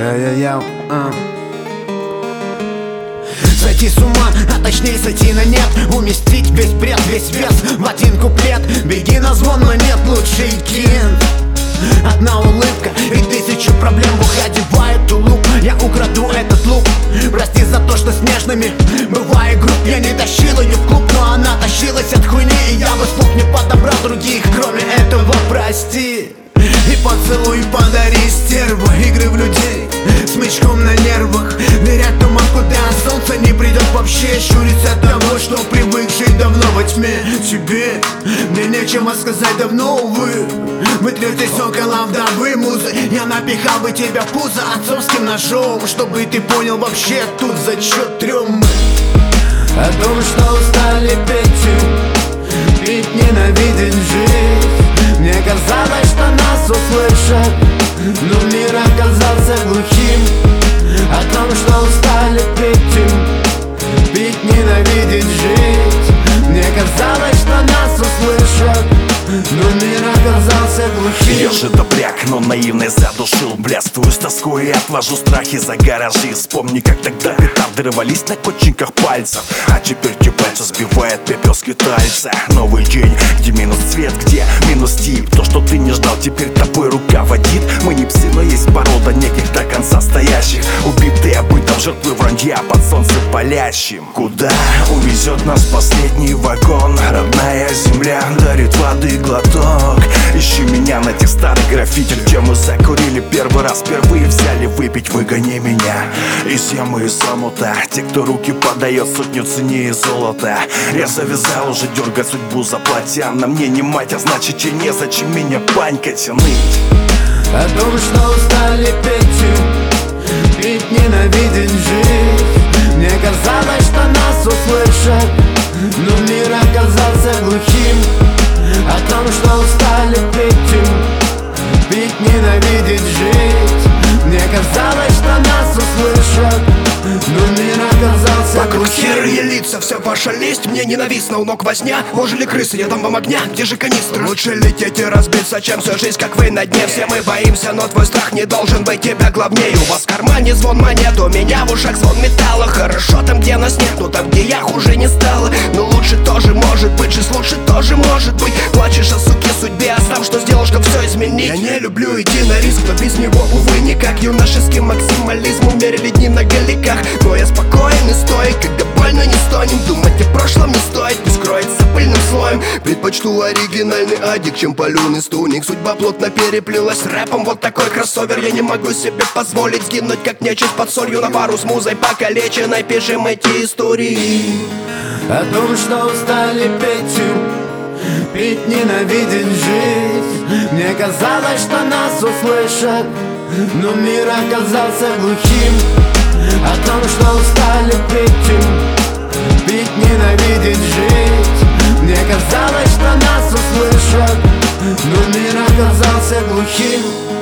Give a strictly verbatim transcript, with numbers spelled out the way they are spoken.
Я-я-я, а. Сойти с ума, а точнее сойти на нет. Уместить весь бред, весь вес в один куплет. Беги на звон, но нет лучший кент. Одна улыбка и тысячу проблем в ухе одевает тулуп. Я украду этот лук. Прости за то, что с нежными бывает групп. Я не тащил ее в клуб, но она тащилась от хуйни. И я бы слух не подобрал других, кроме этого, прости. И поцелуй подари стерву. Игры в людей с мячком на нервах. Нырять туман, куда солнце не придет вообще. Щуриться от того, что привык жить давно во тьме. Тебе мне нечего сказать давно, увы. Вы третьесь около вдовы музы. Я напихал бы тебя в пузо отцовским ножом, чтобы ты понял, вообще тут зачет трем мы. О том, что устали петь, пить ненавиден жизнь. Мне казалось, что нас услышат, но мир оказался глухим. О том, что устали петь, пить ненавидеть жить. Мне казалось, что нас услышат, но мир оказался глухим. Я же добряк, но наивность задушил. Блядствую с тоской и отвожу страхи за гаражи. Вспомни, как тогда петарды рвались на кончиках пальцев, а теперь тюбальца сбивает пепел с китайца. Новый день, где минус цвет, где минус тип. То, что ты не ждал, теперь тобой руководит. Мы не псы, но есть порода неких до конца стоящих, убитые бытом жертвы вранья под солнцем палящим. Куда увезет нас последний вагон? Родная земля дарит воды глоток. Ищи меня на тех старых граффити, где мы закурили первый раз, впервые взяли выпить. Выгони меня из ямы и замута. Те, кто руки подает сотню ценнее золота. Я завязал уже дергать судьбу за платья. На мне не мать, а значит и незачем меня панькать и ныть. О том, что устали петь, пить ненавиден жизнь. Мне казалось, что нас услышат, но мир оказался глухим. О том, что устали петь, пить ненавидеть жить. Мне казалось, что нас услышат, но мир оказался вокруг серые лица, вся ваша лесть мне ненавистна. У ног возня, ложили крысы, я дам вам огня, где же канистры? Лучше лететь и разбиться, чем всю жизнь, как вы на дне. Все мы боимся, но твой страх не должен быть тебя главнее. У вас в кармане звон монет, у меня в ушах звон металла. Хорошо там, где нас нет, но там, где я хуже не стало. Но лучше тоже может быть, жизнь лучше тоже может быть. Плачешь о суке судьбе, а сам что сделал, чтоб все изменить? Я не люблю идти на риск, но без него, увы, никак. Юношеским максимализмом мерили дни на галиках. Но я спокоен и стоик, когда больно не стонем. Думать о прошлом не стоит, пусть кроется пыльным слоем. Предпочту оригинальный адик, чем паленый стуник. Судьба плотно переплелась с рэпом, вот такой кроссовер. Я не могу себе позволить сгинуть, как нечисть под солью. На пару с музой покалеченной пишем эти истории. О том, что устали петь, пить ненавиден жизнь. Мне казалось, что нас услышат, но мир оказался глухим. О том, что устали петь, пить ненавидеть жить. Мне казалось, что нас услышат, но мир оказался глухим.